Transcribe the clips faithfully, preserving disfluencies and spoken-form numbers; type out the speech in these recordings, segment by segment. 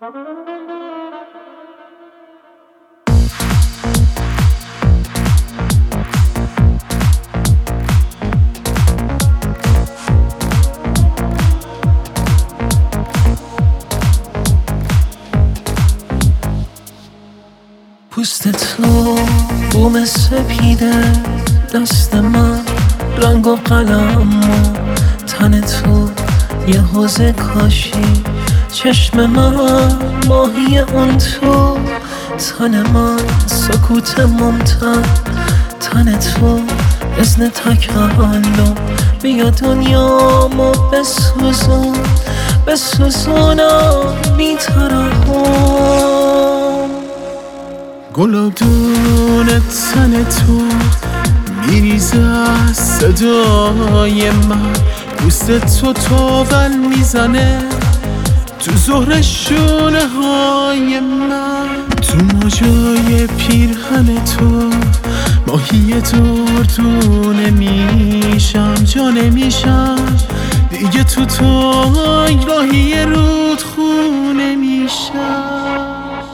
پوست تو بوم سپیده، دست من رنگ و قلم و تن تو یه حوض کاشی، چشم من ماهی اون تو، تن من سکوت ممتن، تن تو اذن تکلم، بیا دنیامو بسوزون بسوزونم بی ترحم. گلابدون تن تو میریزه از صدای من، پوست تو تاول میزنه تو زهر شونه های من، تو موجای پیرهن تو ماهی دردونه میشم، جا نمیشم دیگه تو تنگ راهی رودخونه میشم.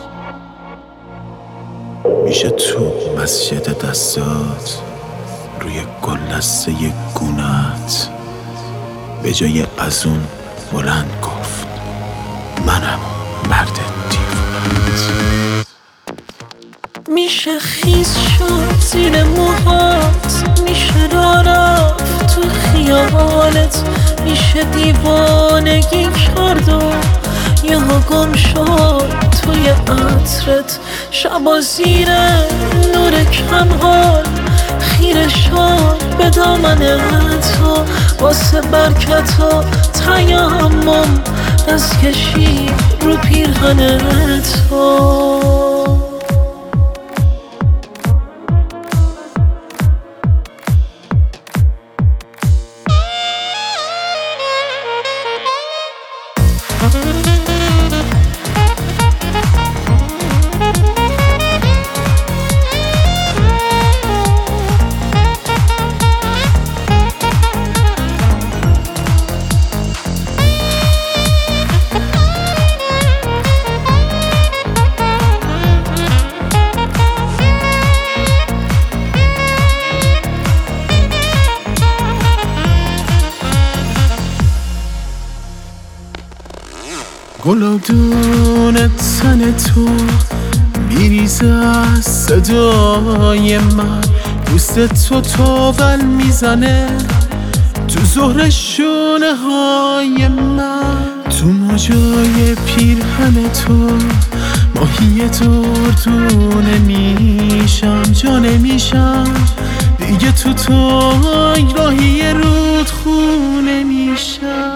میشه تو مسجد دستات روی گل دسته گونت به جای از اون بلند گفت منم مرد دیوونت. میشه خیز شد زیر موهات، میشه را رفت تو خیالت، میشه دیوانگی کرد و یه ها گم شد توی عطرت، شبا زیر نور کمحال خیره شد به دامن تو، واسه برکت و تیمم دست کشی رو پیرهن تو. گلابدون تن تو میریزه از صدای من، پوست تو تاول میزنه تو زهر شونه های من، تو موجای پیرهن تو ماهی دردونه میشم، جا نمیشم دیگه تو تنگ راهی رودخونه میشم.